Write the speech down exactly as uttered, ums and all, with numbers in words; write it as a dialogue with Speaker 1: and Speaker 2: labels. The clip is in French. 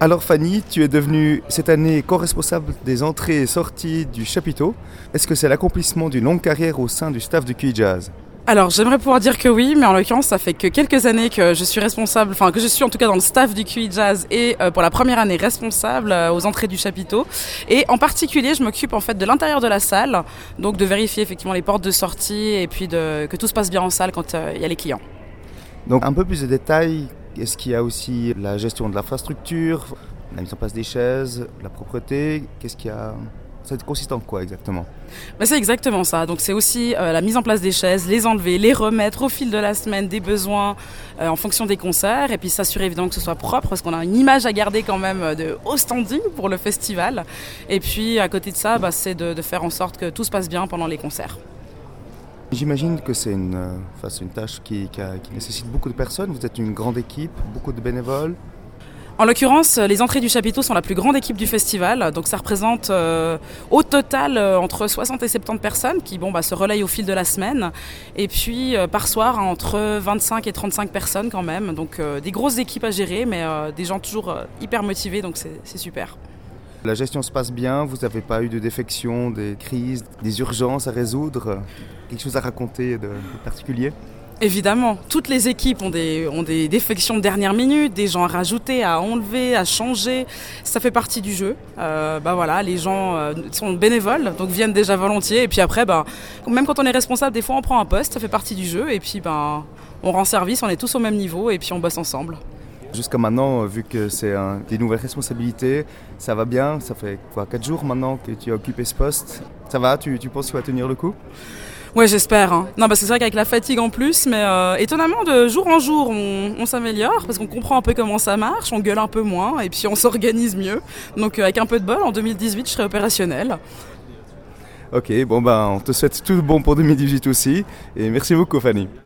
Speaker 1: Alors Fanny, tu es devenue cette année co-responsable des entrées et sorties du chapiteau. Est-ce que c'est l'accomplissement d'une longue carrière au sein du staff du Q I Jazz ?
Speaker 2: Alors j'aimerais pouvoir dire que oui, mais en l'occurrence ça fait que quelques années que je suis responsable, enfin que je suis en tout cas dans le staff du Q I Jazz et euh, pour la première année responsable euh, aux entrées du chapiteau. Et en particulier je m'occupe en fait de l'intérieur de la salle, donc de vérifier effectivement les portes de sortie et puis de, que tout se passe bien en salle quand il euh, y a les clients.
Speaker 1: Donc un peu plus de détails, est-ce qu'il y a aussi la gestion de l'infrastructure, la mise en place des chaises, la propreté, qu'est-ce qu'il y a ? Ça consiste en quoi exactement ?
Speaker 2: Ben c'est exactement ça. Donc c'est aussi euh, la mise en place des chaises, les enlever, les remettre au fil de la semaine des besoins euh, en fonction des concerts et puis s'assurer évidemment que ce soit propre parce qu'on a une image à garder quand même de haut standing pour le festival. Et puis à côté de ça, ben, c'est de, de faire en sorte que tout se passe bien pendant les concerts.
Speaker 1: J'imagine que c'est une, euh, enfin, c'est une tâche qui, qui, a, qui nécessite beaucoup de personnes. Vous êtes une grande équipe, beaucoup de bénévoles.
Speaker 2: En l'occurrence, les entrées du chapiteau sont la plus grande équipe du festival, donc ça représente euh, au total euh, entre soixante et soixante-dix personnes qui bon, bah, se relayent au fil de la semaine, et puis euh, par soir entre vingt-cinq et trente-cinq personnes quand même, donc euh, des grosses équipes à gérer, mais euh, des gens toujours euh, hyper motivés, donc c'est, c'est super.
Speaker 1: La gestion se passe bien, vous n'avez pas eu de défections, des crises, des urgences à résoudre, quelque chose à raconter de, de particulier ?
Speaker 2: Évidemment, toutes les équipes ont des, ont des défections de dernière minute, des gens à rajouter, à enlever, à changer. Ça fait partie du jeu. Euh, bah voilà, les gens euh, sont bénévoles, donc viennent déjà volontiers. Et puis après, bah, même quand on est responsable, des fois on prend un poste, ça fait partie du jeu. Et puis bah, on rend service, on est tous au même niveau et puis on bosse ensemble.
Speaker 1: Jusqu'à maintenant, vu que c'est un, des nouvelles responsabilités, ça va bien. Ça fait quoi, quatre jours maintenant que tu as occupé ce poste. Ça va, tu, tu penses que tu vas tenir le coup ?
Speaker 2: Ouais, j'espère. Hein. Non, parce que c'est vrai qu'avec la fatigue en plus, mais euh, étonnamment, de jour en jour, on, on s'améliore parce qu'on comprend un peu comment ça marche, on gueule un peu moins et puis on s'organise mieux. Donc, euh, avec un peu de bol, en deux mille dix-huit, je serai opérationnelle.
Speaker 1: Ok, bon ben, on te souhaite tout le bon pour deux mille dix-huit aussi et merci beaucoup Fanny.